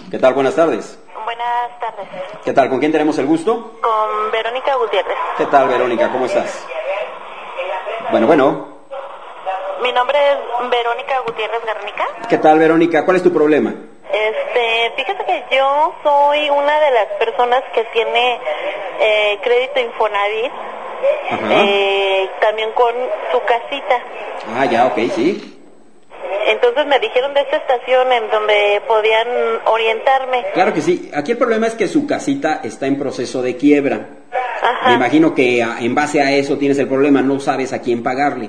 ¿Qué tal? Buenas tardes. Buenas tardes. ¿Qué tal? ¿Con quién tenemos el gusto? Con Verónica Gutiérrez. ¿Qué tal, Verónica? ¿Cómo estás? Bueno. Mi nombre es Verónica Gutiérrez Garnica. ¿Qué tal, Verónica? ¿Cuál es tu problema? Fíjate que yo soy una de las personas que tiene crédito Infonavit, también con su casita. Ah, ya, ok, sí. Entonces me dijeron de esta estación en donde podían orientarme. Claro que sí. Aquí el problema es que su casita está en proceso de quiebra. Ajá. Me imagino que en base a eso tienes el problema, no sabes a quién pagarle.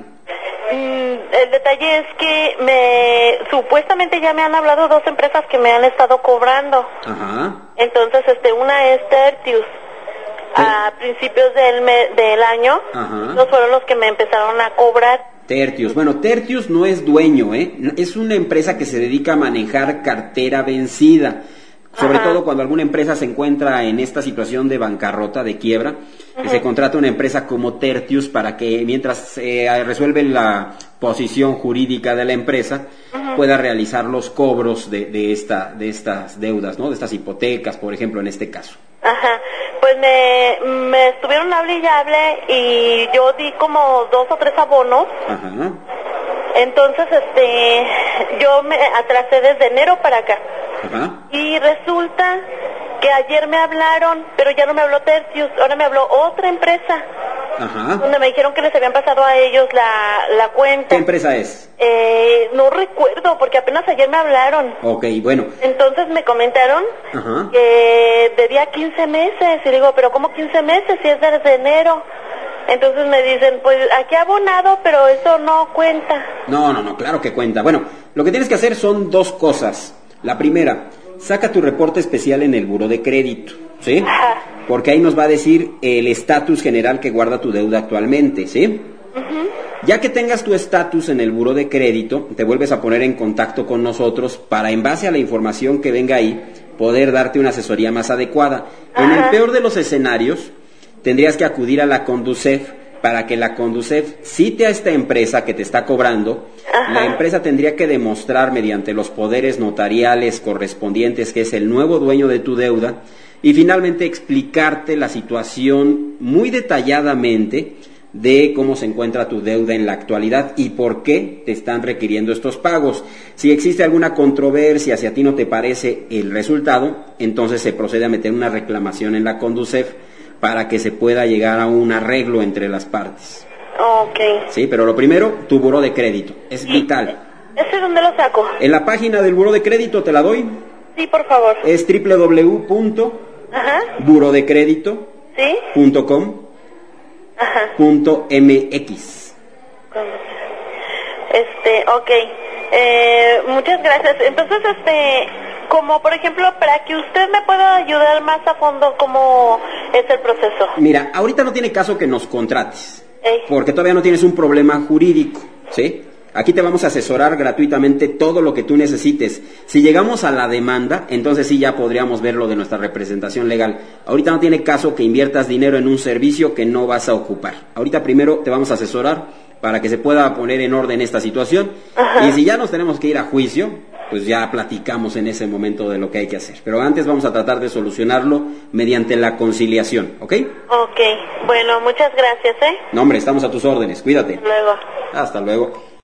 El detalle es que supuestamente ya me han hablado dos empresas que me han estado cobrando. Ajá. Entonces, una es Tertius. Sí. A principios del año, Ajá. no fueron los que me empezaron a cobrar. Tertius. Bueno, Tertius no es dueño, es una empresa que se dedica a manejar cartera vencida. Sobre todo cuando alguna empresa se encuentra en esta situación de bancarrota, de quiebra, se contrata una empresa como Tertius para que mientras se resuelve la posición jurídica de la empresa, pueda realizar los cobros de estas deudas, ¿no? De estas hipotecas, por ejemplo, en este caso. Ajá, pues me estuvieron hable y hable y yo di como 2 o 3 abonos. Ajá. Entonces, yo me atrasé desde enero para acá. Ajá. Y resulta que ayer me hablaron, pero ya no me habló Tertius, ahora me habló otra empresa. Ajá. Donde me dijeron que les habían pasado a ellos la cuenta. ¿Qué empresa es? No recuerdo, porque apenas ayer me hablaron. Ok, bueno. Entonces me comentaron que debía 15 meses. Y digo, ¿pero cómo 15 meses si es desde enero? Entonces me dicen, pues aquí abonado, pero eso no cuenta. No, claro que cuenta. Bueno, lo que tienes que hacer son 2 cosas. La primera, saca tu reporte especial en el buró de crédito, ¿sí? Ajá. Porque ahí nos va a decir el estatus general que guarda tu deuda actualmente, ¿sí? Ya que tengas tu estatus en el buró de crédito, te vuelves a poner en contacto con nosotros para, en base a la información que venga ahí, poder darte una asesoría más adecuada. En el peor de los escenarios, tendrías que acudir a la Conducef para que la Conducef cite a esta empresa que te está cobrando. La empresa tendría que demostrar mediante los poderes notariales correspondientes que es el nuevo dueño de tu deuda y finalmente explicarte la situación muy detalladamente de cómo se encuentra tu deuda en la actualidad y por qué te están requiriendo estos pagos. Si existe alguna controversia, si a ti no te parece el resultado, entonces se procede a meter una reclamación en la Conducef para que se pueda llegar a un arreglo entre las partes. Ok. Sí, pero lo primero, tu buró de crédito, es vital. ¿Ese dónde lo saco? En la página del buró de crédito, ¿te la doy? Sí, por favor. Es www.burodecredito.com.mx. Ok. Muchas gracias. Entonces, como por ejemplo, para que usted me pueda ayudar más a fondo, ¿cómo es el proceso? Mira, ahorita no tiene caso que nos contrates, porque todavía no tienes un problema jurídico, ¿sí? Aquí te vamos a asesorar gratuitamente todo lo que tú necesites. Si llegamos a la demanda, entonces sí ya podríamos ver lo de nuestra representación legal. Ahorita no tiene caso que inviertas dinero en un servicio que no vas a ocupar. Ahorita primero te vamos a asesorar para que se pueda poner en orden esta situación. Y si ya nos tenemos que ir a juicio, pues ya platicamos en ese momento de lo que hay que hacer. Pero antes vamos a tratar de solucionarlo mediante la conciliación, ¿ok? Ok, bueno, muchas gracias, No, hombre, estamos a tus órdenes, cuídate. Hasta luego. Hasta luego.